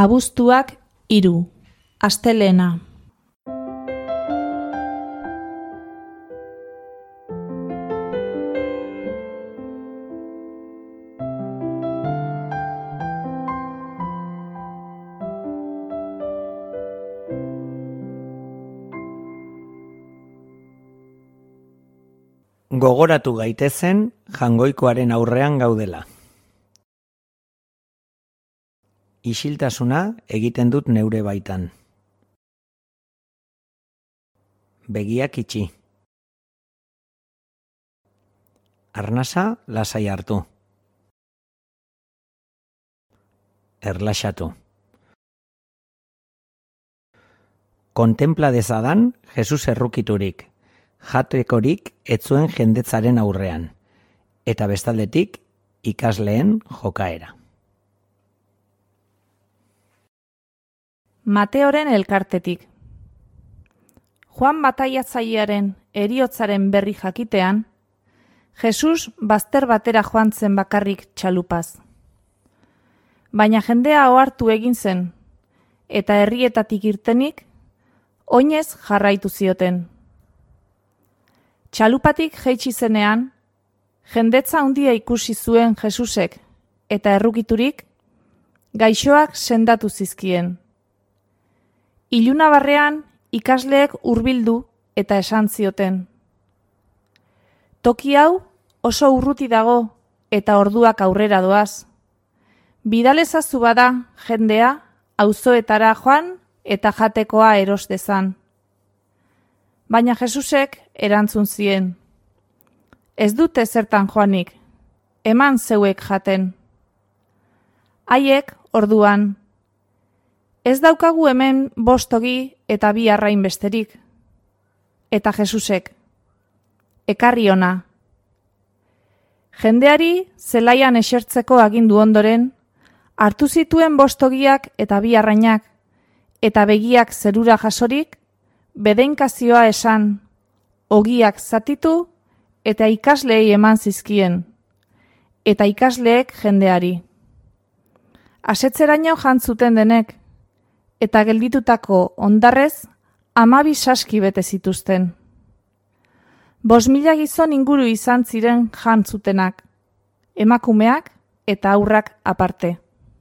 Abuztuak 3, astelehena. Gogoratu gaitezen Jangoikoaren aurrean gaudela. Isiltasuna egiten dut neure baitan. Begiak itxi. Arnasa lasai hartu. Erlaxatu. Kontempla dezadan Jesus errukiturik, jatekorik ez zuen jendetzaren aurrean, eta bestaldetik ikasleen jokaera. Mateoren elkartetik. Juan bataiatzailearen heriotzaren berri jakitean, Jesus bazter batera joan zen bakarrik txalupaz. Baina jendea ohartu egin zen, eta herrietatik irtenik, oinez jarraitu zioten. Txalupatik jaitsi zenean, jendetza handia ikusi zuen Jesusek, eta errukiturik, gaixoak sendatu zizkien. Iluna barrean ikasleek hurbildu eta esan zioten. Toki hau oso urruti dago eta orduak aurrera doaz. Bidalezazu bada jendea auzoetara joan eta jatekoa eros dezan. Baina Jesusek erantzun zien. Ez dute zertan joanik, eman zeuek jaten. Haiek orduan. Ez daukagu hemen 5 ogi eta 2 arrain besterik. Eta Jesusek, ekarri ona. Jendeari zelaian esertzeko agindu ondoren, hartu zituen 5 ogiak eta 2 arrainak, eta begiak zerura jasorik, bedeinkazioa esan, ogiak zatitu eta ikasleei eman zizkien, eta ikasleek jendeari. Asetzeraino jantzuten denek, eta gelditutako ondarrez 12 saski bete zituzten. 5.000 gizon inguru izan ziren jantzutenak, emakumeak eta haurrak aparte.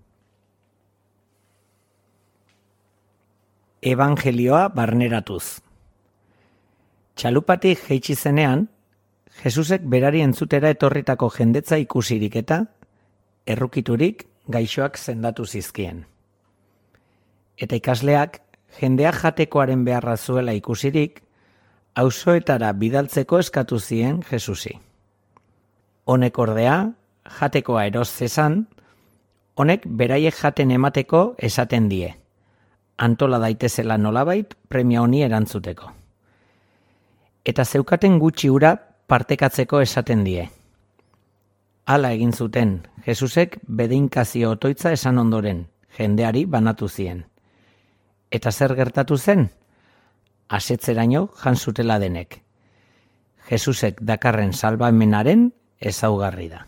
Evangelioa barneratuz. Txalupatik jaitsi zenean, Jesusek berari entzutera etorritako jendetza ikusirik eta errukiturik gaixoak sendatu zizkien. Eta ikasleak, jendeak jatekoaren beharra zuela ikusirik, auzoetara bidaltzeko eskatu zien Jesusi. Honek ordea, jatekoa eros zezan, honek beraiek jaten emateko esaten die. Antola daitezela nolabait premia honi erantzuteko. Eta zeukaten gutxi ura partekatzeko esaten die. Hala egin zuten, Jesusek bedeinkazio otoitza esan ondoren, jendeari banatu zien. Eta zer gertatu zen? Asetzeraino jan zutela denek. Jesusek dakarren salbamenaren ezaugarri da.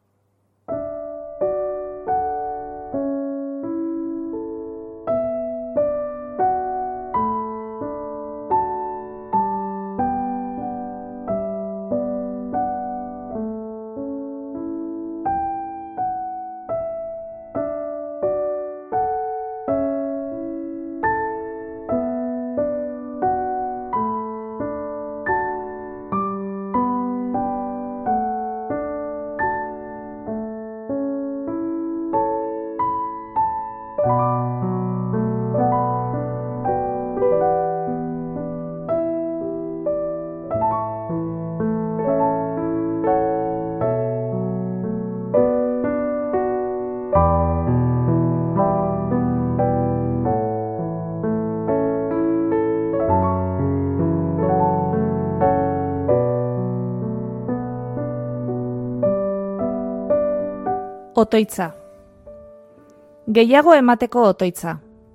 Otoitza. Gehiago emateko otoitza.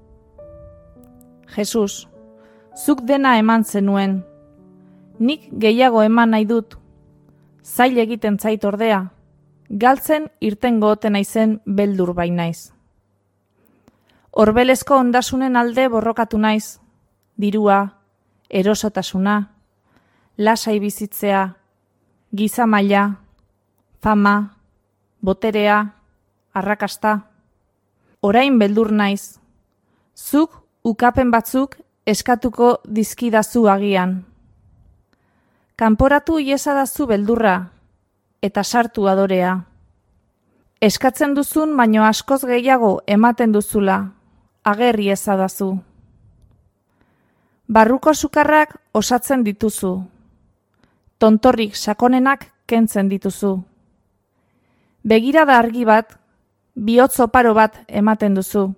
Jesus, zuk dena eman zenuen. Nik gehiago eman nahi dut. Zail egiten zait ordea. Galtzen irtengo ote naizen beldur bainaiz. Orbelezko ondasunen alde borrokatu naiz, dirua, erosotasuna, lasai bizitzea, giza maila, fama, boterea, arrakasta. Orain beldur naiz, zuk ukapen batzuk eskatuko dizkidazu agian. Kanporatu iezadazu beldurra, eta sartu adorea. Eskatzen duzun baino askoz gehiago ematen duzula, agerri ezadazu. Barruko sukarrak osatzen dituzu, tontorrik sakonenak kentzen dituzu. Begirada argi bat, bihotz oparo bat ematen duzu.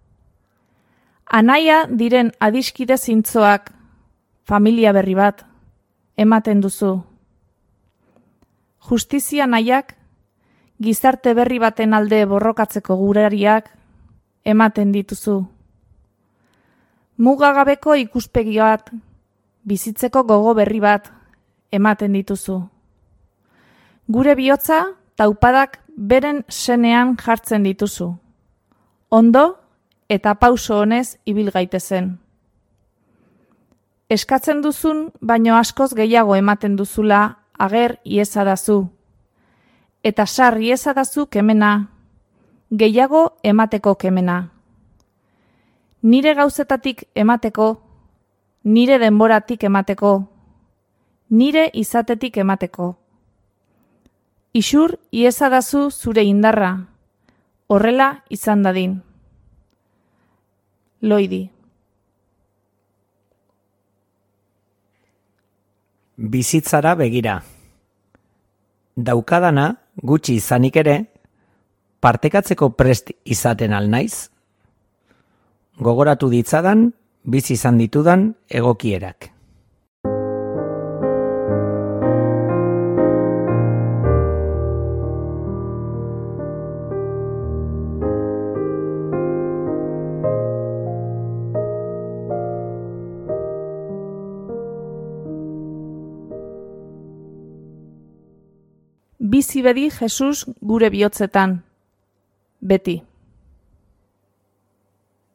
Anaia diren adiskide zintzoak, familia berri bat, ematen duzu. Justizia nahiak, gizarte berri baten alde borrokatzeko gurariak, ematen dituzu. Mugagabeko ikuspegi bat, bizitzeko gogo berri bat, ematen dituzu. Gure bihotza taupadak beren senean jartzen dituzu. Ondo eta pauso honez ibil gaitezen. Eskatzen duzun baino askoz gehiago ematen duzula ager iezadazu. Eta sar iezadazu kemena, gehiago emateko kemena. Nire gauzetatik emateko, nire denboratik emateko, nire izatetik emateko. Isur iezadazu zure indarra, horrela izan dadin. Loidi. Bizitzara begira. Daukadana, gutxi izanik ere, partekatzeko prest izaten al naiz? Gogoratu ditzadan, bizi izan ditudan egokierak. Bizi bedi Jesus gure bihotzetan, beti.